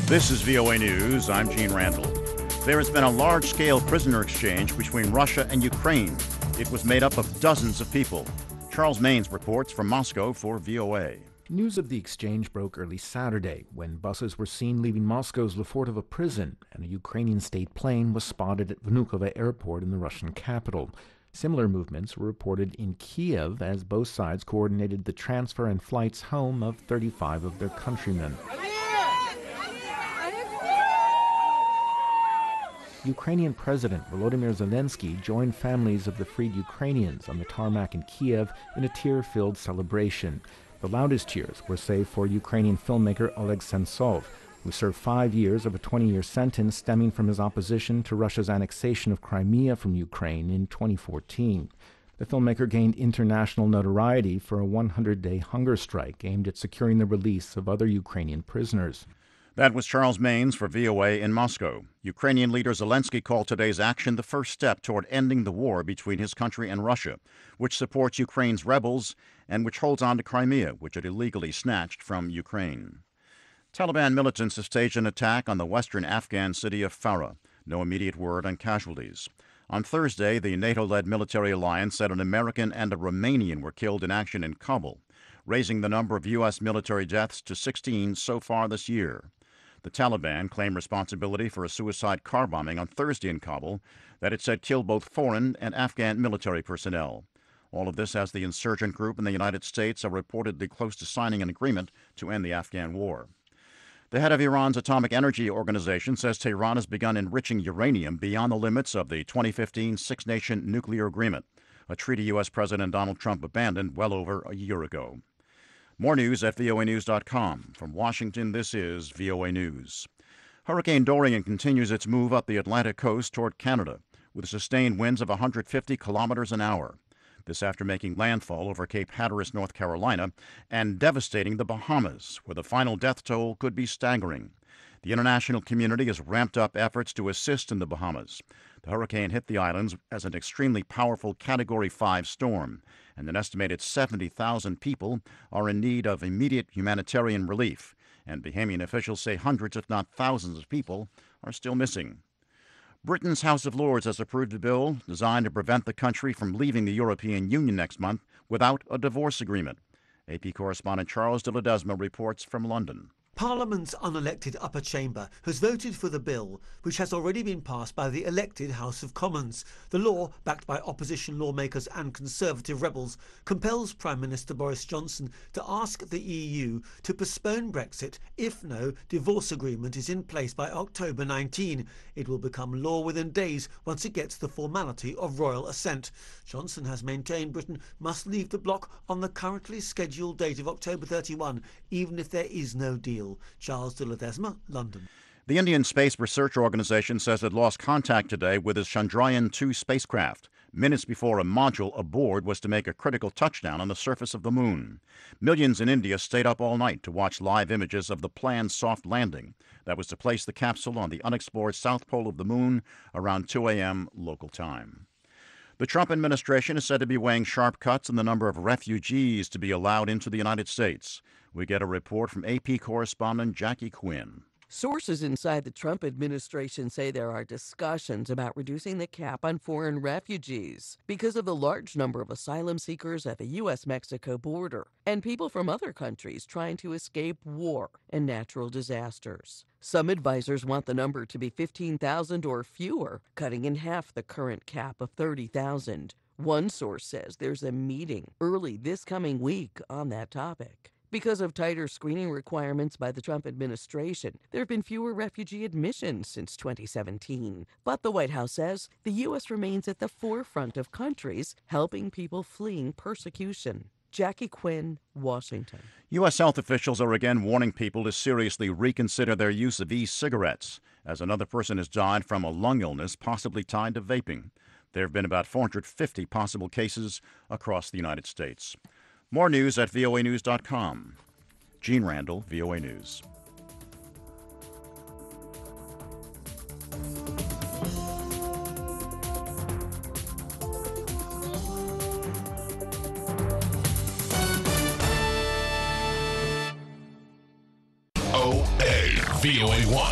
This is VOA News. I'm Gene Randall. There has been a large-scale prisoner exchange between Russia and Ukraine. It was made up of dozens of people. Charles Maines reports from Moscow for VOA. News of the exchange broke early Saturday when buses were seen leaving Moscow's Lefortovo prison and a Ukrainian state plane was spotted at Vnukovo airport in the Russian capital. Similar movements were reported in Kiev as both sides coordinated the transfer and flights home of 35 of their countrymen. Ukrainian President Volodymyr Zelensky joined families of the freed Ukrainians on the tarmac in Kiev in a tear-filled celebration. The loudest cheers were saved for Ukrainian filmmaker Oleg Sentsov, who served 5 years of a 20-year sentence stemming from his opposition to Russia's annexation of Crimea from Ukraine in 2014. The filmmaker gained international notoriety for a 100-day hunger strike aimed at securing the release of other Ukrainian prisoners. That was Charles Maines for VOA in Moscow. Ukrainian leader Zelensky called today's action the first step toward ending the war between his country and Russia, which supports Ukraine's rebels and which holds on to Crimea, which it illegally snatched from Ukraine. Taliban militants have staged an attack on the western Afghan city of Farah. No immediate word on casualties. On Thursday, the NATO-led military alliance said an American and a Romanian were killed in action in Kabul, raising the number of U.S. military deaths to 16 so far this year. The Taliban claimed responsibility for a suicide car bombing on Thursday in Kabul that it said killed both foreign and Afghan military personnel. All of this as the insurgent group and the United States are reportedly close to signing an agreement to end the Afghan war. The head of Iran's Atomic Energy Organization says Tehran has begun enriching uranium beyond the limits of the 2015 Six-Nation Nuclear Agreement, a treaty U.S. President Donald Trump abandoned well over a year ago. More news at voanews.com. From Washington, this is VOA News. Hurricane Dorian continues its move up the Atlantic coast toward Canada, with sustained winds of 150 kilometers an hour. This after making landfall over Cape Hatteras, North Carolina, and devastating the Bahamas, where the final death toll could be staggering. The international community has ramped up efforts to assist in the Bahamas. The hurricane hit the islands as an extremely powerful Category 5 storm, and an estimated 70,000 people are in need of immediate humanitarian relief, and Bahamian officials say hundreds, if not thousands, of people are still missing. Britain's House of Lords has approved a bill designed to prevent the country from leaving the European Union next month without a divorce agreement. AP correspondent Charles de Ledesma reports from London. Parliament's unelected upper chamber has voted for the bill, which has already been passed by the elected House of Commons. The law, backed by opposition lawmakers and Conservative rebels, compels Prime Minister Boris Johnson to ask the EU to postpone Brexit if no divorce agreement is in place by October 19. It will become law within days once it gets the formality of royal assent. Johnson has maintained Britain must leave the bloc on the currently scheduled date of October 31, even if there is no deal. Charles de Ledesma, London. The Indian Space Research Organization says it lost contact today with its Chandrayaan-2 spacecraft, minutes before a module aboard was to make a critical touchdown on the surface of the moon. Millions in India stayed up all night to watch live images of the planned soft landing that was to place the capsule on the unexplored south pole of the moon around 2 a.m. local time. The Trump administration is said to be weighing sharp cuts in the number of refugees to be allowed into the United States. We get a report from AP correspondent Jackie Quinn. Sources inside the Trump administration say there are discussions about reducing the cap on foreign refugees because of the large number of asylum seekers at the U.S.-Mexico border and people from other countries trying to escape war and natural disasters. Some advisors want the number to be 15,000 or fewer, cutting in half the current cap of 30,000. One source says there's a meeting early this coming week on that topic. Because of tighter screening requirements by the Trump administration, there have been fewer refugee admissions since 2017. But the White House says the U.S. remains at the forefront of countries helping people fleeing persecution. Jackie Quinn, Washington. U.S. health officials are again warning people to seriously reconsider their use of e-cigarettes, as another person has died from a lung illness possibly tied to vaping. There have been about 450 possible cases across the United States. More news at voanews.com. Gene Randall, VOA News. VOA 1.